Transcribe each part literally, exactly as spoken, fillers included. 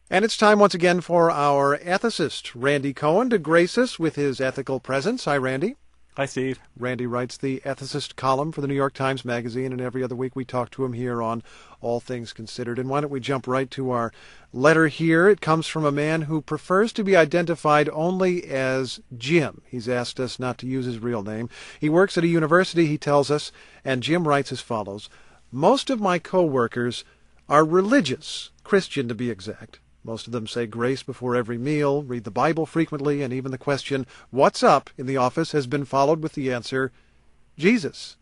And it's time once again for our ethicist, Randy Cohen, to grace us with his ethical presence. Hi, Randy. Hi, Steve. Randy writes the ethicist column for the New York Times Magazine, and every other week we talk to him here on All Things Considered. And why don't we jump right to our letter here? It comes from a man who prefers to be identified only as Jim. He's asked us not to use his real name. He works at a university, he tells us, and Jim writes as follows. Most of my co-workers are religious, Christian to be exact. Most of them say grace before every meal, read the Bible frequently, and even the question, what's up, in the office has been followed with the answer, Jesus.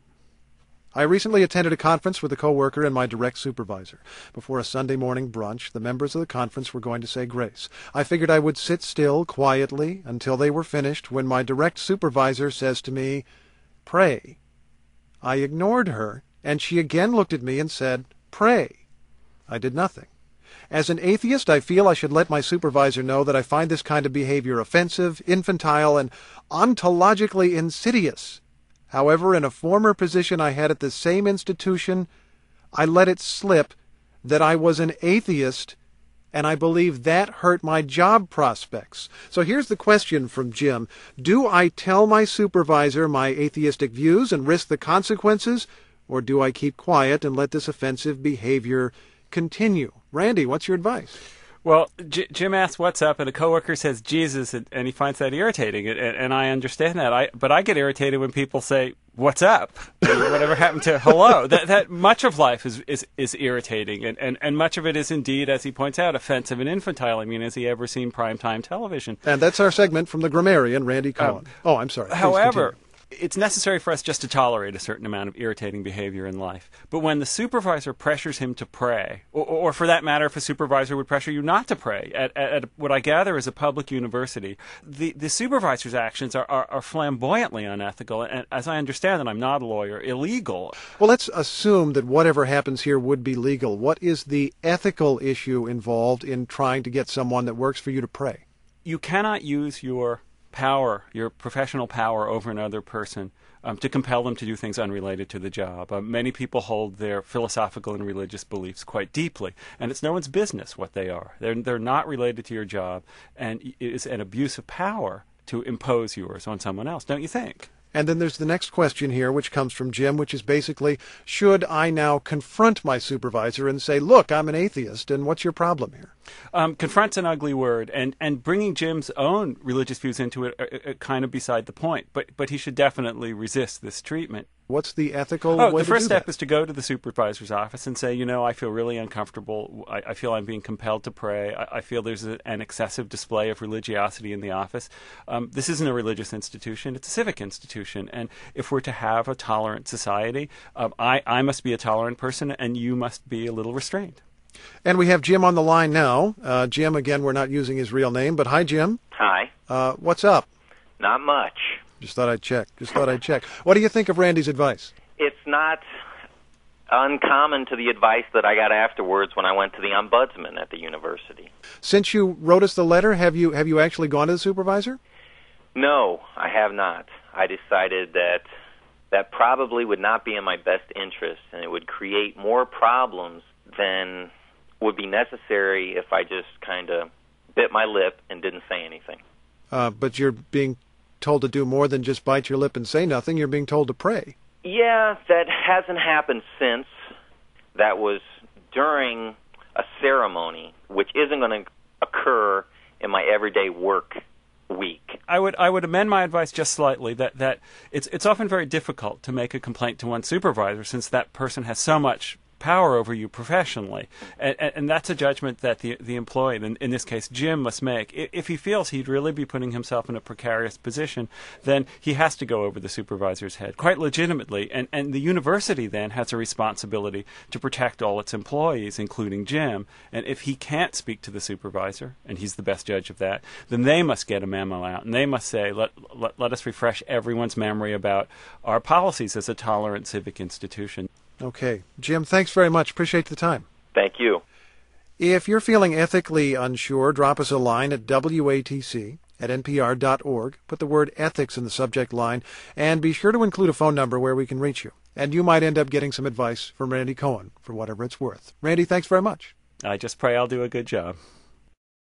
I recently attended a conference with a coworker and my direct supervisor. Before a Sunday morning brunch, the members of the conference were going to say grace. I figured I would sit still, quietly, until they were finished, when my direct supervisor says to me, pray. I ignored her, and she again looked at me and said, pray. I did nothing. As an atheist, I feel I should let my supervisor know that I find this kind of behavior offensive, infantile, and ontologically insidious. However, in a former position I had at the same institution, I let it slip that I was an atheist, and I believe that hurt my job prospects. So here's the question from Jim. Do I tell my supervisor my atheistic views and risk the consequences, or do I keep quiet and let this offensive behavior continue? Randy, what's your advice? Well, J- Jim asks what's up, and a coworker says Jesus, and, and he finds that irritating, and, and I understand that. I but I get irritated when people say what's up, whatever happened to hello. That that much of life is is, is irritating, and, and, and much of it is indeed, as he points out, offensive and infantile. I mean, has he ever seen primetime television? And that's our segment from the grammarian, Randy Cohen. Um, oh, I'm sorry. Please however. continue. It's necessary for us just to tolerate a certain amount of irritating behavior in life. But when the supervisor pressures him to pray, or, or for that matter, if a supervisor would pressure you not to pray, at, at, at what I gather is a public university, the, the supervisor's actions are, are, are flamboyantly unethical, and as I understand it, I'm not a lawyer, illegal. Well, let's assume that whatever happens here would be legal. What is the ethical issue involved in trying to get someone that works for you to pray? You cannot use your power, your professional power over another person um, to compel them to do things unrelated to the job. Uh, many people hold their philosophical and religious beliefs quite deeply, and it's no one's business what they are. They're, they're not related to your job, and it is an abuse of power to impose yours on someone else, don't you think? And then there's the next question here, which comes from Jim, which is basically, should I now confront my supervisor and say, look, I'm an atheist, and what's your problem here? Um, confront's an ugly word, and, and bringing Jim's own religious views into it are, are kind of beside the point, but, but he should definitely resist this treatment. What's the ethical oh, way the to first do step that? is to go to the supervisor's office and say, you know, I feel really uncomfortable. I, I feel I'm being compelled to pray. I, I feel there's a, an excessive display of religiosity in the office. Um, this isn't a religious institution. It's a civic institution. And if we're to have a tolerant society, um, I, I must be a tolerant person, and you must be a little restrained. And we have Jim on the line now. Uh, Jim, again, we're not using his real name, but hi, Jim. Hi. Uh, what's up? Not much. Just thought I'd check. Just thought I'd check. What do you think of Randy's advice? It's not uncommon to the advice that I got afterwards when I went to the ombudsman at the university. Since you wrote us the letter, have you have you actually gone to the supervisor? No, I have not. I decided that that probably would not be in my best interest, and it would create more problems than would be necessary if I just kind of bit my lip and didn't say anything. Uh, but you're being told to do more than just bite your lip and say nothing. You're being told to pray. Yeah, that hasn't happened since. That was during a ceremony, which isn't going to occur in my everyday work week. I would I would amend my advice just slightly that, that it's it's often very difficult to make a complaint to one's supervisor, since that person has so much power over you professionally, and, and, and that's a judgment that the the employee, in, in this case Jim, must make. If he feels he'd really be putting himself in a precarious position, then he has to go over the supervisor's head, quite legitimately, and, and the university then has a responsibility to protect all its employees, including Jim, and if he can't speak to the supervisor, and he's the best judge of that, then they must get a memo out, and they must say, let, let, let us refresh everyone's memory about our policies as a tolerant civic institution. Okay. Jim, thanks very much. Appreciate the time. Thank you. If you're feeling ethically unsure, drop us a line at W A T C at N P R dot org. Put the word ethics in the subject line, and be sure to include a phone number where we can reach you. And you might end up getting some advice from Randy Cohen, for whatever it's worth. Randy, thanks very much. I just pray I'll do a good job.